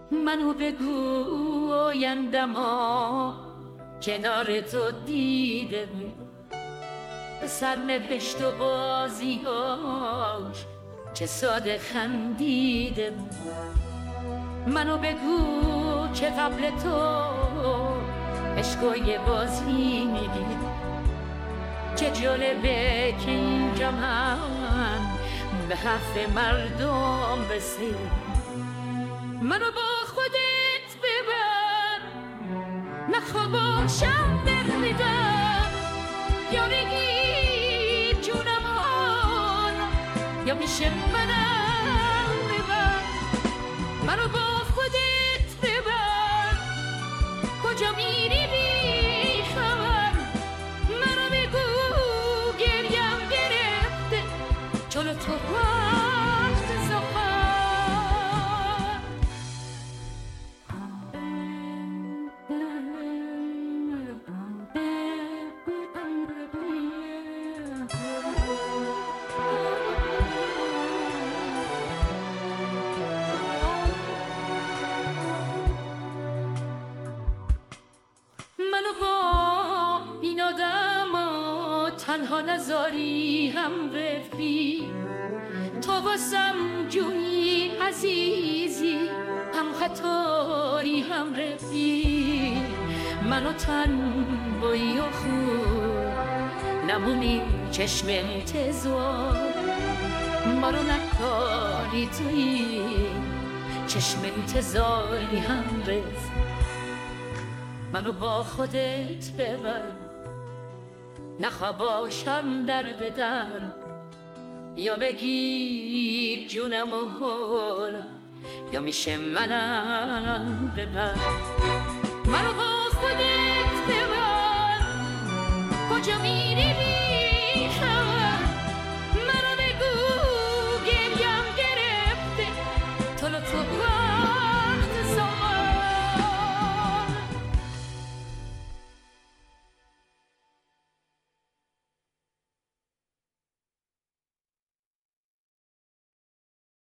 منو بگو آیندما کنار تو دیده سرنوشت و بازیاش چه ساده خندیده. منو بگو که قبل تو عشقای بازی میگی، چه جالبه که اینجا من به حرف مردم رسید. منو با خودت ببر نخواه باشم بردم، یا بگی جونم آن یا میشه منم ببر. منو با خودت ببر کجا میری بی خبر. منو بگو گریم گرفته جلو تو وقت سفر. منو با این آدم تنها نذاری هم رفی، تو واسم جویی عزیزی هم خطاری هم رفی. منو تنهایی و خوب نمونی چشم انتظار، ما رو نکاری توی چشم انتظاری هم رفت. منو با خودت ببر نخواه باشم در بدر، یا بگیر جونم و هول یا میشه منم ببر. منو با خودت ببر کجا میری